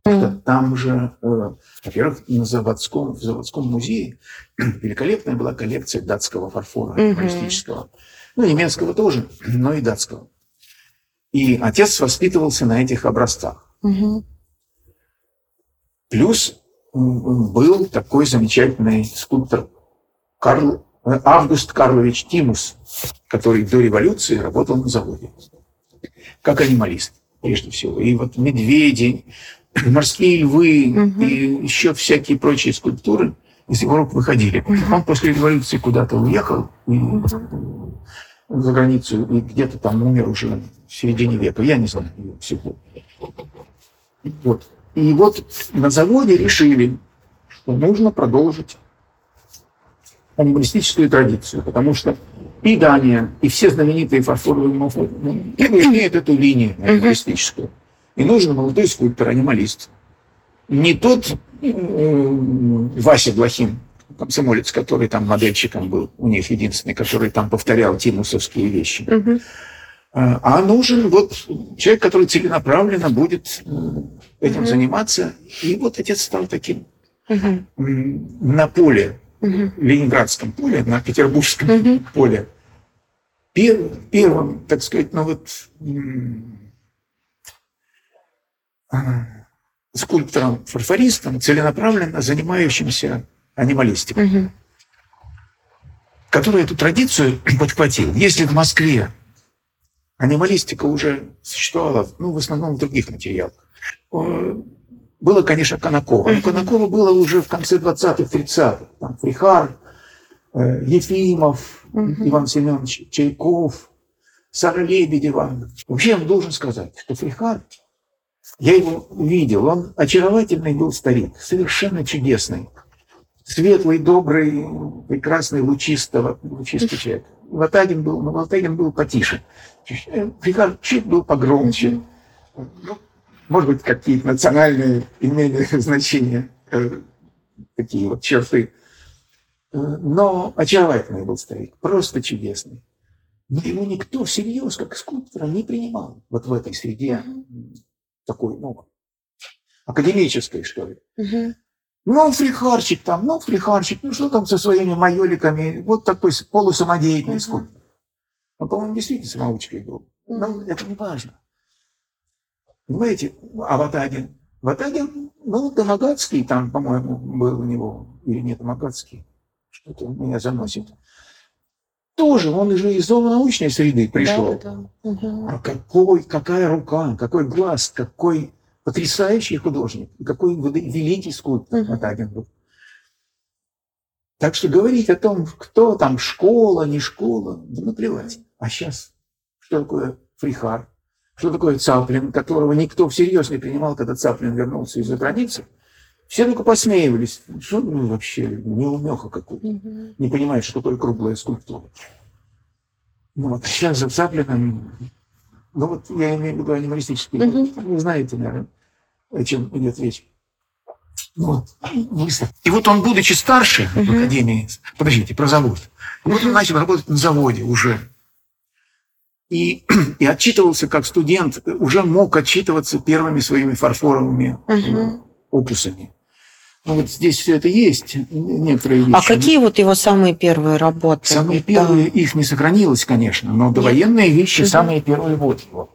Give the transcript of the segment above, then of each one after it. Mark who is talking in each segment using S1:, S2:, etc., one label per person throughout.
S1: Там же, во-первых, в заводском музее великолепная была коллекция датского фарфора анималистического. Ну, немецкого тоже, но и датского. И отец воспитывался на этих образцах. Плюс был такой замечательный скульптор Август Карлович Тимус, который до революции работал на заводе, как анималист, прежде всего. И вот медведи, морские львы и еще всякие прочие скульптуры из его рук выходили. Он после революции куда-то уехал за границу и где-то там умер уже в середине века. Я не знаю всего. Вот. И вот на заводе решили, что нужно продолжить анималистическую традицию, потому что и Дания, и все знаменитые фарфоровые мафоны имеют эту линию анималистическую. И нужен молодой скульптор-анималист. Не тот Вася Блохин, комсомолец, который там модельщиком был, у них единственный, который там повторял тимусовские вещи. А нужен вот человек, который целенаправленно будет этим заниматься. И вот отец стал таким на поле, ленинградском поле, на петербургском поле, первым, так сказать, ну вот скульптором-фарфористом, целенаправленно занимающимся анималистикой, который эту традицию подхватил. Если в Москве анималистика уже существовала, ну, в основном в других материалах, было, конечно, Конаково. Но Конаково было уже в конце 20-х, 30-х. Там Фрихар, Ефимов, Иван Семенович Чайков, Сара Лебедева. Вообще, я должен сказать, что Фрихар, я его видел, он очаровательный был старик, совершенно чудесный. Светлый, добрый, прекрасный, лучистый человек. Ватагин был потише. Фрихар чуть был погромче. Может быть, какие-то национальные имели значения, такие вот черты. Но очаровательный был старик, просто чудесный. Но его никто всерьез, как скульптора, не принимал вот в этой среде такой, ну, академической, что ли. Ну, фрихарчик, ну что там со своими майоликами, вот такой полусамодеятельный скульптор. Он, по-моему, действительно самоучкой был. Но это не важно. Понимаете, а Ватагин, ну, Домогатский там, по-моему, был у него, или нет, Домогатский, что-то меня заносит. Тоже, он же из зоонаучной среды пришел. А какая рука, какой глаз, какой потрясающий художник, какой великий скульптор Ватагин был. Так что говорить о том, кто там, школа, не школа, да наплевать. А сейчас, что такое Фрихар? Что такое Цаплин, которого никто всерьез не принимал, когда Цаплин вернулся из-за границы? Все только посмеивались. Что вообще, неумеха какой-то. Не понимает, что такое круглая скульптура. Ну вот сейчас за Цаплиным, ну вот я имею в виду анималистический, вы знаете, наверное, о чем идет речь. Вот. И вот он, будучи старше в академии, подождите, про завод, вот он начал работать на заводе уже. И отчитывался как студент, уже мог отчитываться первыми своими фарфоровыми опусами. Ну, вот здесь все это есть, некоторые вещи.
S2: А какие вот его самые первые работы?
S1: Самые первые, их не сохранилось, конечно, но довоенные вещи, самые первые вот его.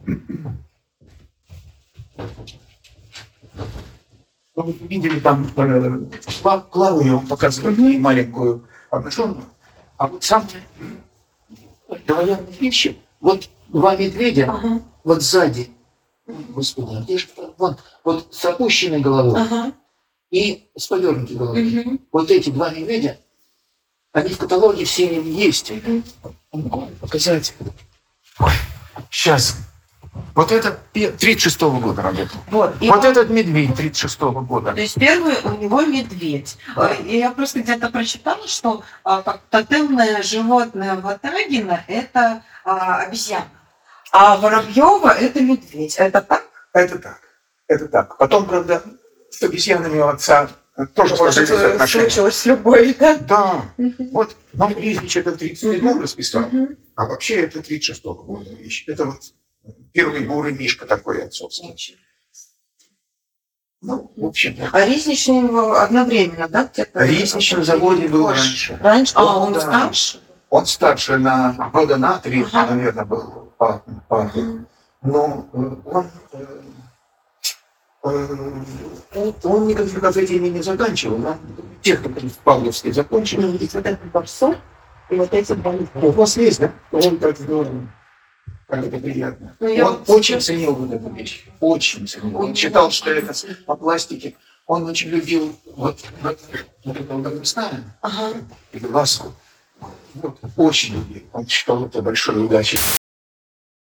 S1: Вы видели там Клаву, я вам показывал, маленькую обнаженную. А вот самые довоенные вещи, вот два медведя, вот сзади, господи, где же, вот с опущенной головой и с повернутой головой. Вот эти два медведя, они в каталоге все есть. Показать. Ой, сейчас. Вот это 36-го года работал. Вот этот медведь 36-го года.
S2: То есть первый у него медведь. Я просто где-то прочитала, что тотемное животное Ватагина – это обезьяна, а Воробьева – это медведь. Это так?
S1: Это так. Потом, правда, с обезьянами у отца тоже сложились отношения.
S2: Случилась любовь, да?
S1: Да. Вот нам Гриневич это в 37-м расписал, а вообще это 36-го года вещь. Это вот первый бурый мишка такой отцовский. Ну, в общем,
S2: А Резничный одновременно, да, где-то?
S1: Резничный на заводе был
S2: Позже.
S1: раньше.
S2: Раньше? А, он
S1: Да.
S2: старше?
S1: Он старше на года на 3,
S2: Ага.
S1: наверное, был. Но он никаких академий не заканчивал. Он технику в Павловске закончил.
S2: И вот этот барсук, и вот эти два.
S1: У вас есть, да? Он так здорово. Как это приятно.
S2: Ну, я
S1: Он
S2: вот
S1: очень
S2: сейчас-
S1: ценил вот эту вещь. Очень ценил. Он считал, что это по пластике. Он очень любил вот это Афганистан
S2: Ага.
S1: и ласку. Вот, очень любил. Он считал это большой удачей.